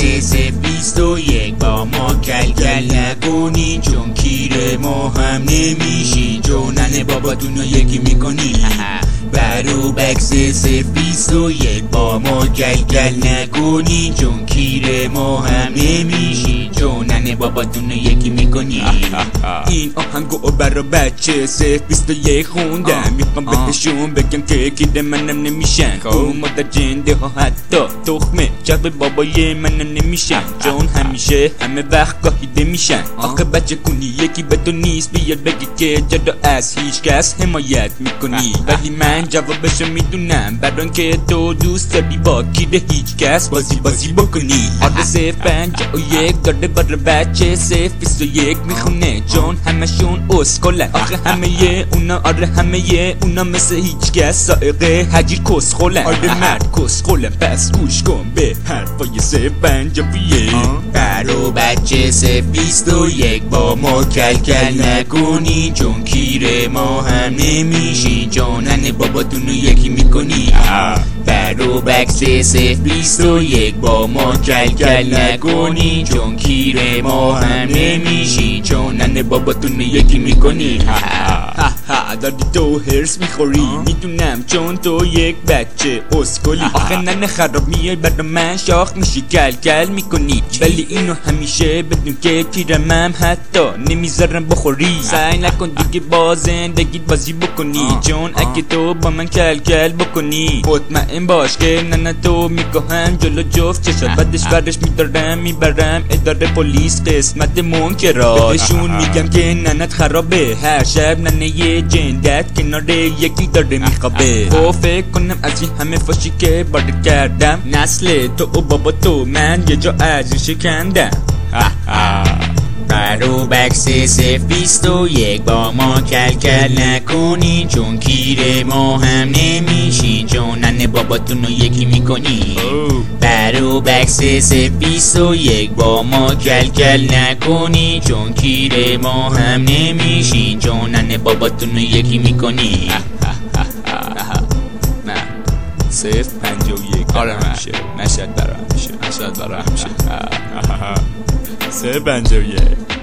سه 21 با ما کل نکنی، چون کیر ما هم نمیشی، جونن باباتونو یکی میکنی. برو بکس سه 21 با ما کل نکنی، چون کیر ما هم نمیشی، جونن باباتونو یکی میکنی. این آهنگو برا بچه سه 21 خوندم، میخوام بهشون بگم که کیر منم نمیشن. تو مادر جنده ها حتی تخمه چرب بابای منم نمیشن، چون همیشه همه وقت گاهیده میشن. آخه بچه کنی یکی به تو نیست بیاد بگی که جدا از هیچ کس حمایت میکنی، ولی من جوابشو میدونم، بران که تو دوست داری با کیر هیچ کس بازی بکنی. آره سه 51 داره برای بچه سه 21 میخونه، چون همشون اسکلن. آخه همه اونا همه اونا مثل هیچ کس سائقه حجی کسخولن. آره مرد کسخولن، پس گوش کن به حرفای سه 51. برو بچه سه 21 با ما کل نکنی، چون کیر ما هم نمیشی، جونن باباتونو یکی میکنی. برو بکس سه 21 با ما کل نکنی، چون کیر ما هم نمیشی، جونن باباتونو یکی میکنی. داری تو هرس میخوری میدونم، چون تو یک بچه اسکلی. آخه ننه خراب میای برا من شاخ میشی کل میکنی، ولی اینو همیشه بدون که پیرمم حتی نمیذارم بخوری. سعی نکن دیگه با زندگیت بازی بکنی، چون اگه تو با من کل بکنی مطمئن باش که ننه تو میگوهم جلو جفت چشات، بعدش ورش میبرم اداره پلیس قسمت منکرات. بهشون میگم که ننت خرابه، هر شب ننه جندت کنار یکی داره میخوابه. فکر کنم از این همه فاشی که بارد کردم، نسل تو و بابا تو من یه جا از شکندم. برو بکس سه 21 با ما کل نکنی، چون کیر ما هم نمیشی، جونن باباتونو یکی میکنی. برو بکس سه 21 با ما کل نکنی، چون کیر ما هم نمیشی، جونن باباتونو یکی میکنی. نه 051 آره همیشه مشهد برا همیشه 051